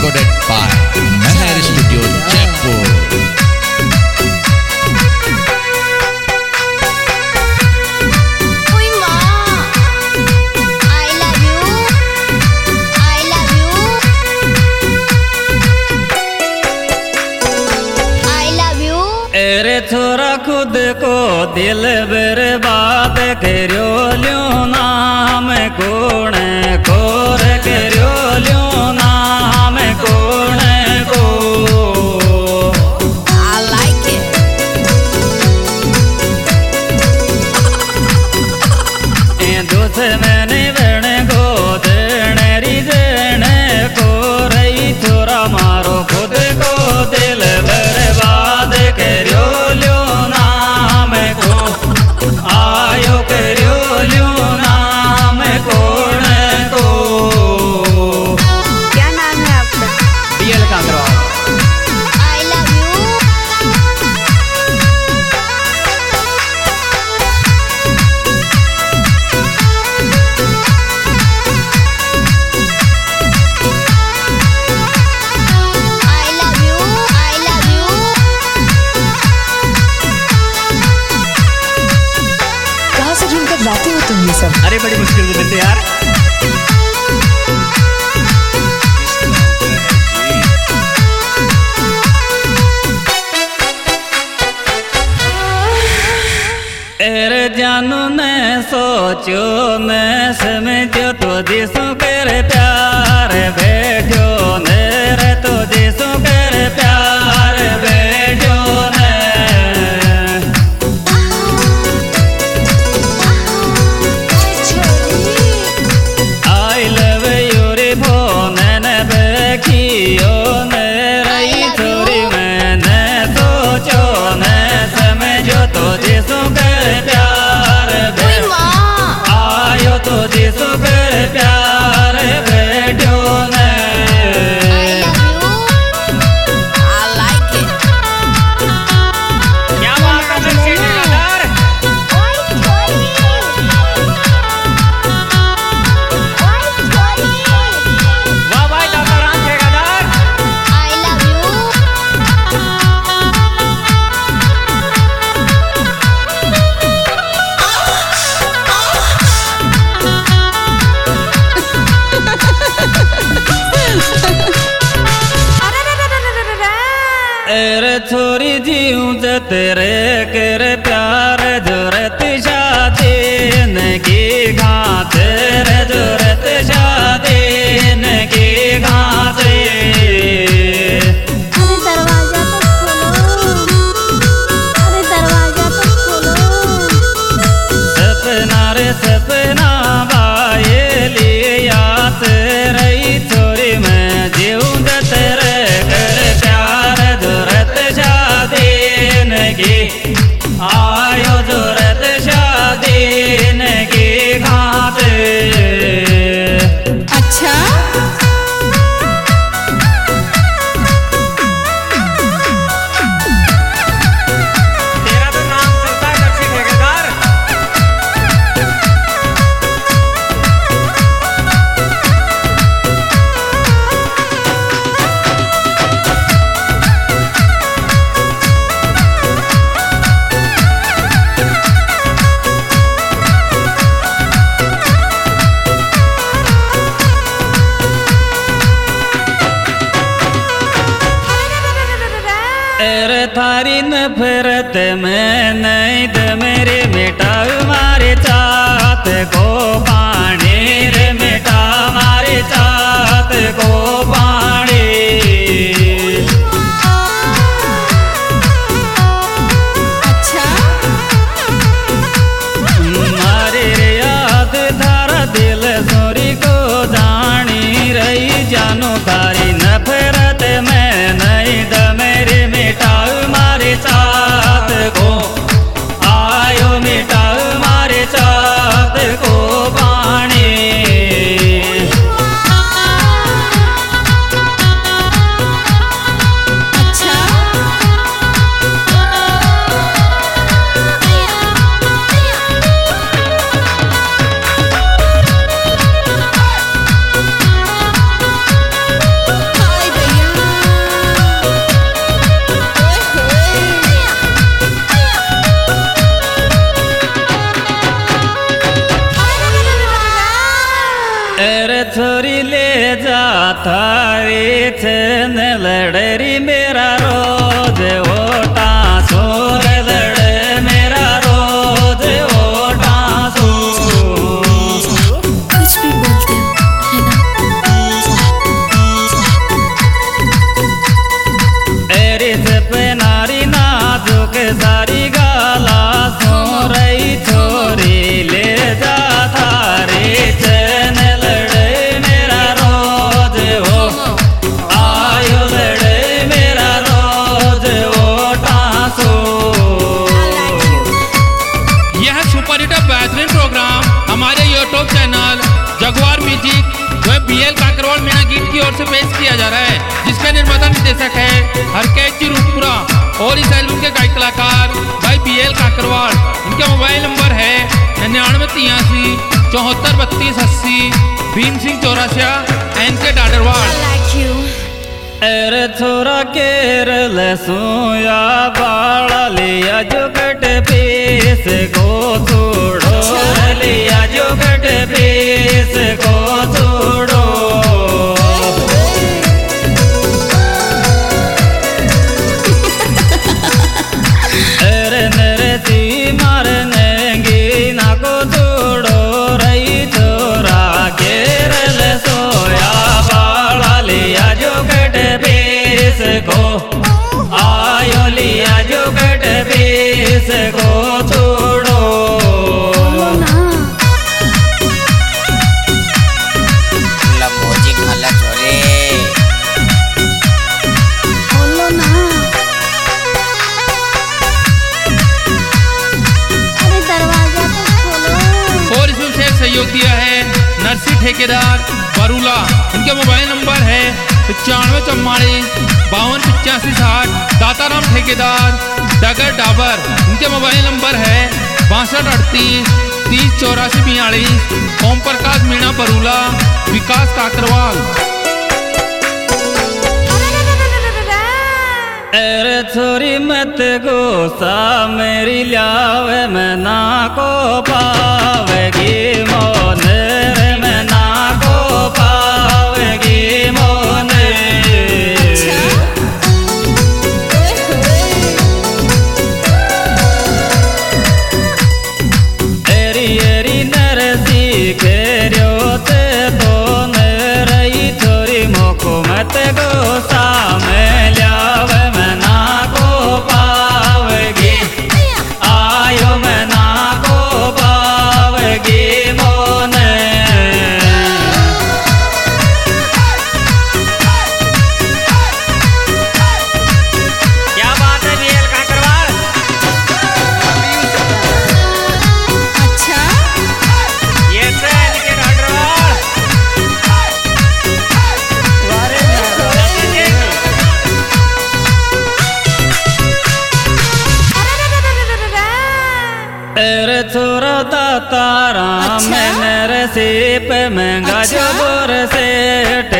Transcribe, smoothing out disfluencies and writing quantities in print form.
recorded by Meher Studio Jaipur. छोरा खुद को दिल बर्बाद करो ल्यो नाम कौन कोर करो ल्यो नाम कौन को I like it. दुश्मन बन गो देने देने को रही छोरा मारो खुद को दिल बर्बाद करो लाते हो तुम ये सब? अरे बड़ी मुश्किल से मिलते यार। अरे जानू ने सोचो ने समझो तो जिसो कर प्यार बैठो ने रे तो जिसो कर प्यार बैठो ने छोरी जीऊं तेरे कर प्यार जरूरत शादी की घाते रे जरूरत शादी की घाते अरे दरवाजा तो खोलो, अरे दरवाजा तो खोलो। सपना रे सपना बाये लिया तेरे छोरी मैं जीऊं तेरे कर प्यार जरूरत आयो जरूरत शादी की घाते। अच्छा तेरा तो नाम चलता है कच्ची ठेकेदार। थारी नफरत में नहीं दे मेरे मिटा मारे चाहत को पानी रे मिटा मारे चाहत को पानी। अच्छा मारे याद धारा दिल सोरी को जानी रही जानो थारी नफरत में नहीं दे मेरे मिटा चाहत को आयो मिटा मारे चाहत को अरे छोरी ले जा थारी छन लड़री मेरा रोज ओटा सोर लड़े मेरा रोज ओटा सो कुछ भी बोलते हो है ना। एरी से पे नारी नाजुक सारी गाला सो रही छोरी ले जा थारी छन लड़े मेरा रोज हो आयो लड़े मेरा रोज ओटा सो। यह सुपर हिट बेहतरीन प्रोग्राम हमारे यूट्यूब चैनल जगवार म्यूजिक जो BL काकरवाल मीणा गीत की ओर से पेश किया जा रहा है, जिसका निर्माता निर्देशक है हरकेश जी रूपपुरा और इस एल्बम के गायक कलाकार भाई BL काकरवाल। इनका मोबाइल नंबर है 9983743280 भीम सिंह चौरासिया NK डाडरवाल। अरे छोरा केरल सोया बाड़ा लिया जो कट पीस को छोड़ो लिया जो कट पीस को छोड़ो। अरे नरसी मारने गिना को छोड़ो रही छोरा केरल सोया बाड़ा लिया जो कट पीस को आयो लिया जो कट पीस को छोड़ो। लमोजी खाला छोरे बोलो ना। अरे दरवाजा तो खोलो। और इसमें विशेष सहयोग दिया है नरसी ठेकेदार बरूला। इनके मोबाइल नंबर है 9544528560। दाताराम ठेकेदार डगर डाबर। इनके मोबाइल नंबर है 6238308442। ओम प्रकाश मीणा बरूला विकास काकरवाल। अरे छोरी मत गोसा मेरी लावे मैं ना को पावेगी मोन रे मैं ना को पावेगी मोन। एरी एरी नरसी खेरियो ते तो नरई छोरी मोको मत गोसा में ल्यावे मैं ना को पावेगी आयो मैं ना को पावेगी मोन। क्या बात है BL काकरवाल। अच्छा ये से NK डाडरवाल। अरे छोरा दातारा अच्छा? मैंने रसीप महंगा जो बोर से